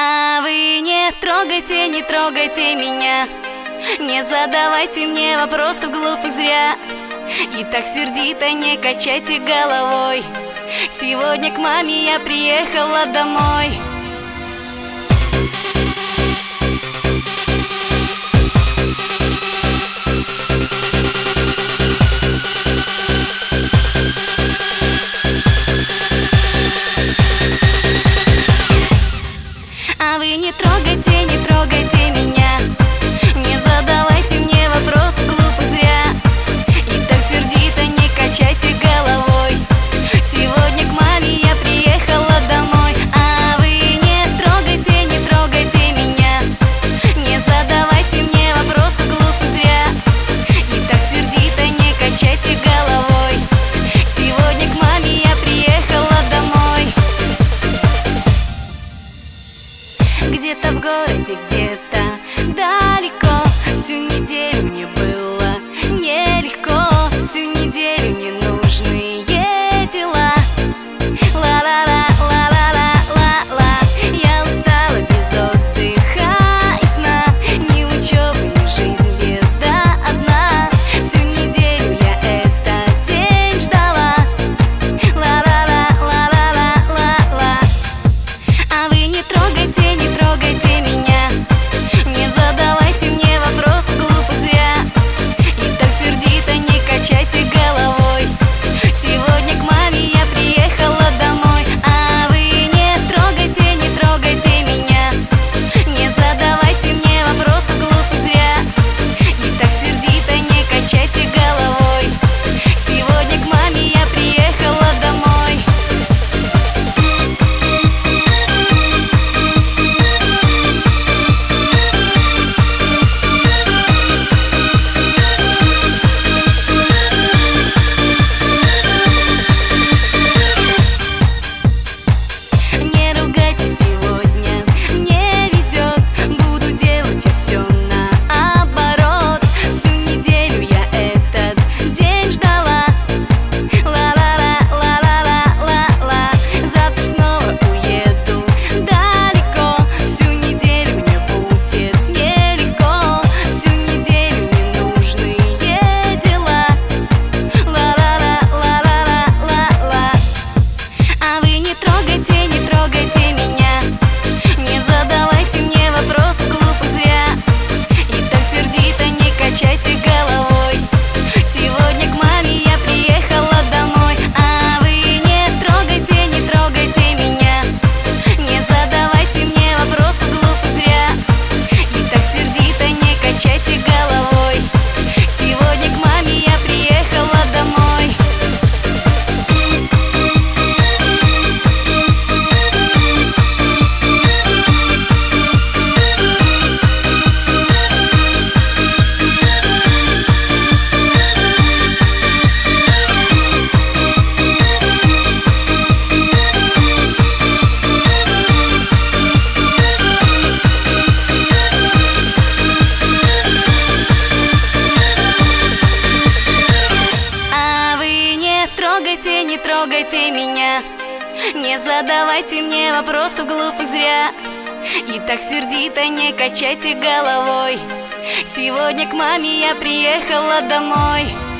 А вы не трогайте, не трогайте меня, не задавайте мне вопросов глупых зря. И так сердито не качайте головой, сегодня к маме я приехала домой. А вы не трогайте, не трогайте меня, не задавайте мне вопросы глупых зря. И так сердито не качайте головой, сегодня к маме я приехала домой. А вы не трогайте, не трогайте меня, не задавайте мне вопросы глупых зря. И так сердито не качайте головой, сегодня к маме я приехала домой. Где-то в городе, где-то далеко, всю неделю мне было нелегко, всю неделю ненужные дела. Ла-ла-ла, ла-ла-ла-ла-ла. Я устала без отдыха и сна, ни учебы, ни жизнь, беда одна. Всю неделю я этот день ждала. Ла-ла-ла, ла-ла-ла-ла-ла. А вы не трогайте, не трогайте меня, не задавайте мне вопросы глупых зря. И так сердито не качайте головой, сегодня к маме я приехала домой. А вы не трогайте, не трогайте меня, не задавайте мне вопросы глупых зря. И так сердито не качайте головой, сегодня к маме я приехала домой. Не ругайтесь сегодня, мне везет, буду делать я все наоборот. Всю неделю я этот день ждала. Ла-ла-ла, ла-ла-ла-ла-ла. Завтра снова уеду далеко, всю неделю мне будет нелегко, всю неделю ненужные дела. Ла-ла-ла, ла-ла-ла-ла-ла. А вы не трогайте, не трогайте меня, не задавайте мне вопросы глупых зря. И так сердито не качайте головой, сегодня к маме я приехала домой. А вы не трогайте, не трогайте меня, не задавайте мне вопросы глупых зря. И так сердито не качайте головой, сегодня к маме я приехала домой. А вы не трогайте, не трогайте меня, не задавайте мне вопросов глупых зря. И так сердито не качайте головой, сегодня к маме я приехала домой.